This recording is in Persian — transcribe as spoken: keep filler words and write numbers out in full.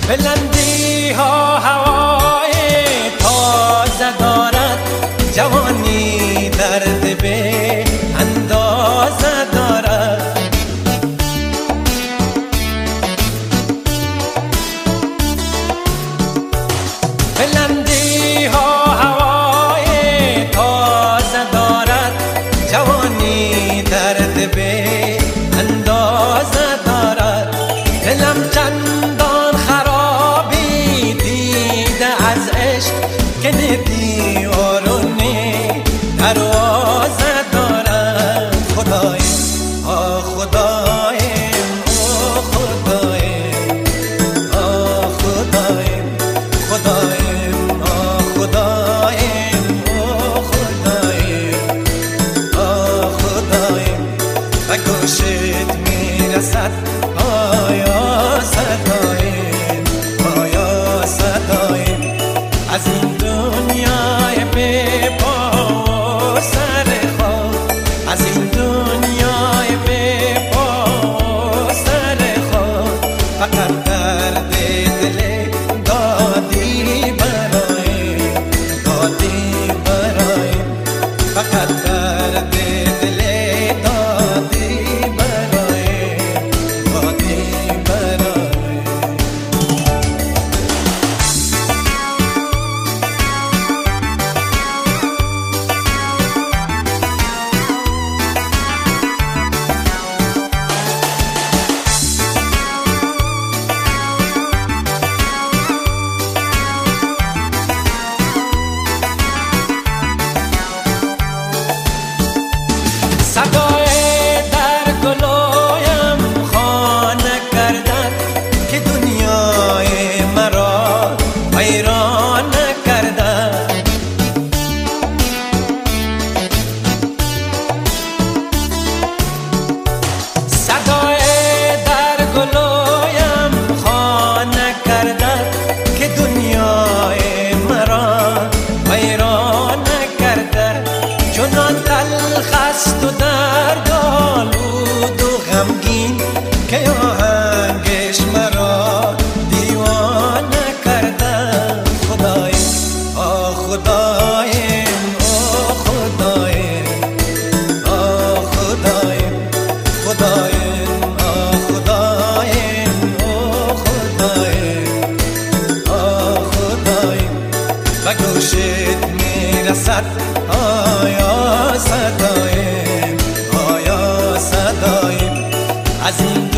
بلندی ها هوای تازه دارد، جوانی درد به اندازه دارد. بلندی ها هوای تازه دارد، جوانی درد به اندازه دارد. دلم چندان خرابی دیده از عشق که دیوارونه دروازه دارد. خدایم آه خدایم آه خدایم آه خدایم خدایم آه خدایم آه خدایم آه خدایم و گوشت میرسد آیا صدایم آیا صدایم از این دنیای بی پا و سر خود، از این دنیای بی پا و سر خود. فقط درد دل دادی برایم دادی برایم، فقط درد دل دادی برایم دادی برایم. صدای در گلویم خانه کردن که دنیای مرا ویران کردن. صدای در گلویم خانه کردن که دنیای مرا ویران کردن. چنان تلخ است و دردآلود و غمگین که آهنگش مرا دیوانه کردن. خدایم آه خدایم آه خدایم آه خدایم خدایم آه خدایم آه خدایم آه خدایم و گوشت میرسد آیا صدایم آیا صدایم از این